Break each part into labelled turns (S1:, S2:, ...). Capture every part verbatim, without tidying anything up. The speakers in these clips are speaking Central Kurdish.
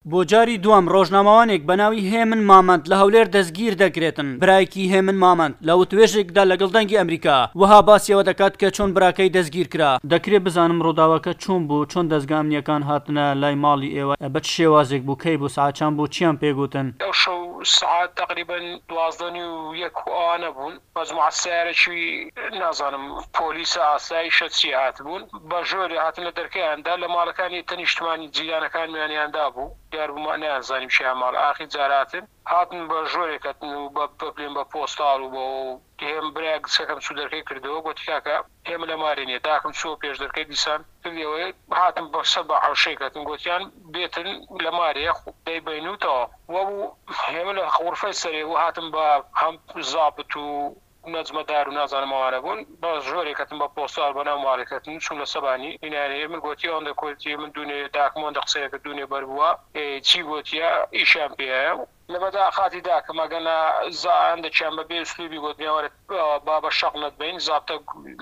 S1: بۆ جاری دووەم ڕۆژنامەوانێک بە ناوی هێمن مامەند لە هەولێر دەستگیر دەکرێتن. برایەکی هێمن مامەند لە وتوێژێکدا لەگەڵ دەنگی ئەمریکا وەها باسیەوە دەکات کە چۆن براکەی دەستگیر کرا. دەکرێت بزانم ڕووداوەکە چۆن بوو، چۆن دەستگا ئەمنیەکان هاتنە لای ماڵی ئێوە، بە چ شێوازێک بوو، کەی بوو، ساعەتچەند بوو، چیان پێگوتن؟
S2: ئەو شەو سعات تقریبا دوازدە و یەک ئەوانە بوون. مەجموعە سیارێکی نازانم پۆلیسە ئاسایشە چی هات بوون، بە ژۆرێ هاتن لە دەرکەیاندا لە ماڵەکانی تەنیشتمانی جیرانەکانیاندا بوو. دیار بوو نازانیم شیان ماڵ ئاخی جاراتن هاتن بە ژۆرێکەتن و بە بڵێن بە پۆستاڵ و بۆ هێم برای گچەکەم چوو دەرکەی کردەوە، گوتی کاکە ئێمە لە مارێنێ داکەم چوە پێش دەرکەی دیسان کردەوەی هاتم بە سە بە حەوشەیەکەتن گوتیان بێتن لە مارێ دەیبینوتەوە وە بوو هێمە لە غورفەی سەرێ و هاتم بە هەم زابط و نەجمەدار و نازانمەوانە بوون بە ژۆرێکەتن بە پۆستال بە ناو ماڵێکەتن چوون لە سەبانی ئینانەیە من گوتی ئەوەندە کۆتی من دوێ داکمۆندە قسەیەکە دوێ بەربووە چی گوتیە ئیشان پێایە لە بەدا خاتی داکە مەگەنە زاندەکیان بە بێ سلوبی گوتنیاوەرە با بە شەق نەتبین زابتە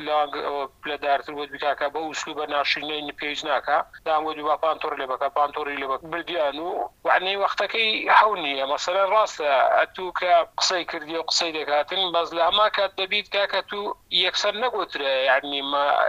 S2: لەدارتر بۆ بیکاکە بە وسلوبە ناشرینەی پێویست ناکە دامگوتی با پانتۆڕ لێ بکە پانتۆڕی لێ بە بردیان و وعنەی وەختەکەی هەو نییە مەسەلەن ڕاستە ئەتوو کە قسەی کردی و قسەی دەکاتن بەس لە هەما کات دەبیت کاکە تو یەکسەر نەگوترە یعنی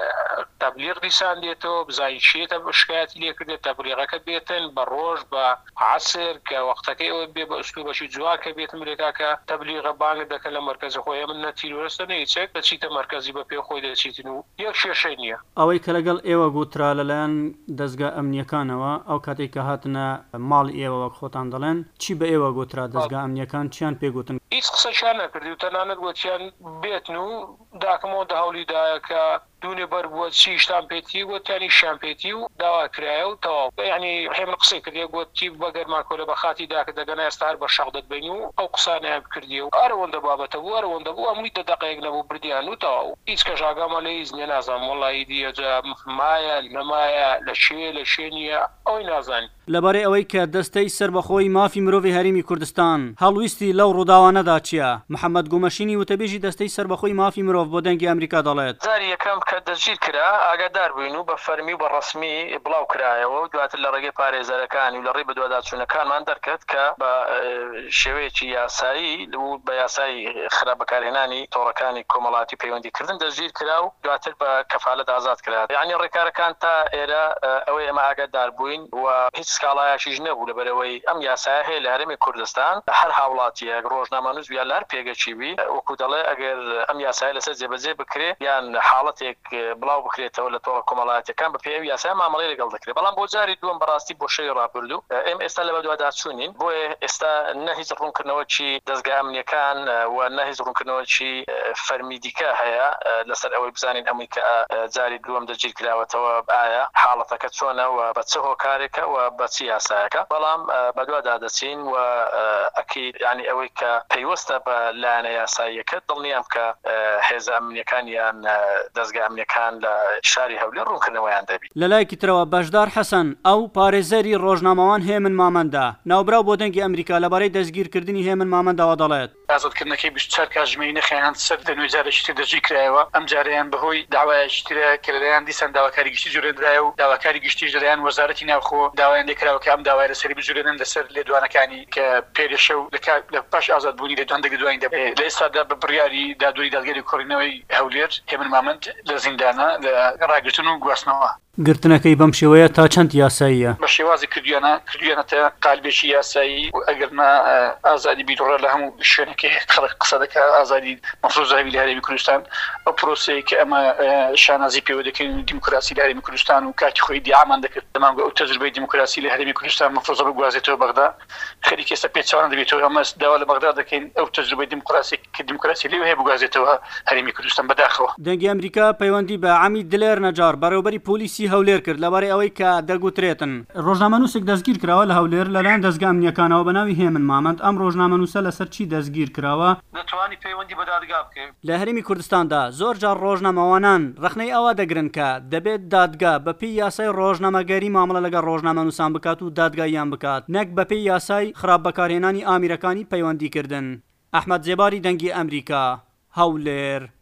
S2: تەبلیغ دیسان دێتەوە بزانین شێتە شکایەتی لێ کردێت تەبلیغەکە بێتن بە ڕۆژ بە عەسر کە وەختەکەی ئەوە بێ بە ئوسلوبەشی جوواکە بێتم لێکاکە تەبلیغە بانگ دەکەن لە مەرکەزی خۆی من نەتیرۆرەستە نەیچێت دەچیتە مەرکەزی بە پێ خۆی دەچیتن و یەک شێشەی نییە.
S1: ئەوەی کە لەگەڵ ئێوە گوترا لەلایەن دەستگا ئەمنیەکانەوە ئەو کاتێک کە هاتنە ماڵی ئێوە وەک خۆتان دەڵێن چی بە ئێوە گوترا دەستگا ئەمنیەکان چیان پێگوتن؟
S2: هیچ قسەشیان نەکردی و تەنانەت گوتیان بێتن و داکەمەوە دە هەولیدایە کە دوونێ بەر بووە چیشتان پێتی گوتیانی شیان پێتی و داوا کرایە و تەواو ینی هێمن قسەی کردی گوتی بەگەرماکۆلە بە خاتی داکە دەگەنە ئێستا هەر بە شەق دەتبینی و ئەو قسانیان کردی و ئەرەوەندە بابەتە بوو ئەرەوەندە بوو ئەمووی دە دەقەیەک نەبوو بردیان و تەواو هیچ کەس ئاگامە لە هیچ نییە نازانم وەڵڵی دیەجا مایە نەمایە لە شوێ لە شوێ نییە ئەوەی نازانی.
S1: لەبارەی ئەوەی کە دەستەی سربەخۆی مافی مرۆڤی هەرێمی کوردستان هەڵویستی لەو ڕووداوانەدا چییە؟ محەممەد گومەشینی وتەبێژی دەستەی سربەخۆی مافی مرۆڤ بۆ دەنگی ئەمریکا دەڵێت
S3: زاری یەکەم کە دەستگیر کرا ئاگادار بووین و بە فەرمی و بە ڕسمی بڵاو کرایەوە و دواتر لە ڕێگەی پارێزەرەکانی و لە ڕێی بەدواداچوونەکانمان دەرکەت کە بە شێوەیەکی یاسایی و بە یاسایی خراپبەکارهێنانی تۆڕەکانی کۆمەڵاتی پەیوەندیکردن دەستگیر کرا و دواتر بە کەفالەت ئازاد کرا. یعنی ڕێکارەکان تا ئێرە ئەوەی ئێمە ئاگادار بووین و هیچ سکاڵایەکیش نەبوو لەبەرەوەی ئەم یاسایە هەیە لە هەرێمی کوردستان هەر هاوڵاتیەک ڕۆژنامەنووس یا لار پێگەچی بی وەکو دەڵێ ئەگەر ئەم یاسایە لەسەر جێبەجێ بکرێ یان حاڵەتێک بڵاو بکرێتەوە لە تۆڕە کۆمەڵایەتیەکان بە پێوی یاسای مامەڵەی لەگەڵ دەکرێت. بەڵام بۆ جاری دووەم بەڕاستی بۆ شەوی ڕابردوو ئێمە ئێستا لە بەدواداچوونین بۆیە ئێستا نە هیچ ڕوونکردنەوەکی دەستگا ئەمنیەکان و نە هیچ ڕوونکردنەوەکی فەرمی دیکە هەیە لەسەر ئەوەی بزانین ئەمووی کە جاری دووەم دەستگیر کراوەتەوە ئایا حاڵەتەکە چۆنە و بە چه هۆکارێکە و بە چی یاسایەکە. بەڵام بەدووادا دەچین و ئەکید ینی ئەوەی کە پەیوەستە بە لایەنە یاساییەکە دڵنیام کە هێزە ئەمنیەکان یان دەستگا ئەمنیەکان لە شاری هەولێر ڕوونکردنەوەیان دەبێت.
S1: لەلایەکی ترەوە بەشدار حەسەن ئەو پارێزەری ڕۆژنامەوان هێمن مامەندە ناوبراو بۆ دەنگی ئەمریکا لەبارەی دەستگیرکردنی هێمن مامەندەوە دەڵێت
S4: ئازادکردنەکەی بیست و چوار کاتژمێری نەخێنان سەر دەنوێ جارێکی تر دەستگیر کرایەوە ئەم جاریان بەهۆی داوایەکی ترە کە لەلایەن دیسان داواکاری گشتی جوورێنرایە و داواکاری گشتیش لەلایەن وەزارەتی ناوخۆ داوایان لێکراوە کە ئەم داوای لەسەری بجوورێنن لەسەر لێدوانەکانی کە پێرێشە و لە پاش ئازادبوونی لێدوان دەگەدوانی دەبێت. لە ئێستادا بە بڕیاری دادوری دادگەری کۆڕینەوەی هەولێر هێمن مامەند لە زیندانە لە ڕاگرتن و گواستنەوە.
S1: گرتنەکەی بەم شێوەیە تا چەند یاساییە؟
S4: بە شێوازی کردویانە کردویانەتە قالبێکی یاسایی و ئەگەرنا ئازادی بیرڕە لە هەموو شوێنەکەی خەڵک قسە دەکات ئازادی مەفروضاوی لە هەرێمی کوردستان ئەو پرۆسەیە کە ئەمە شانازی پێوە دەکەین دیموکراسی لە هەرێمی کوردستان و کاتی خۆی دیامان دەکرد دەمانگوێ ئەو تەجروبەی دیموکراسی لە هەرێمی کوردستان مەفروضە بگوازێتەوە بەغدا خەریکی ئێستا پێچەوانە دەبێتەوە ئەمە داوا لە بەغدا دەکەین ئەو تەجروبەی دیموکراسی کە دیموکراسی لێوە هەیە بگوازێتەوە هەرێمی کوردستان بەداخەوە.
S1: دەنگی ئەمریکا پەیوەندی بە عەمی دلێر نەجار بەڕێوەبەری پۆلیسی هەولێر کرد لەبارەی ئەوەی کە دەگوترێتن ڕۆژنامەنووسێک دەستگیر کراوە لە هەولێر لەلایەن دەستگا ئەمنیەکانەوە بە ناوی هێمن مامەند. ئەم ڕۆژنامەنووسە لەسەر چی دەستگیر کراوە؟
S4: دەتوانی پەیوەندی بە دادگا بکەیت.
S1: لە هەرێمی کوردستاندا زۆر جار ڕۆژنامەوانان ڕخنەی ئەوە دەگرن کە دەبێت دادگا بەپێی یاسای ڕۆژنامەگەری مامەڵە لەگەڵ ڕۆژنامەنووسان بکات و دادگاییان بکات نەک بەپێی یاسای خراپبەکارهێنانی ئامیرەکانی پەیوەندیکردن. ئەحمەد جێباری دەنگی ئەمریکا هەولێر.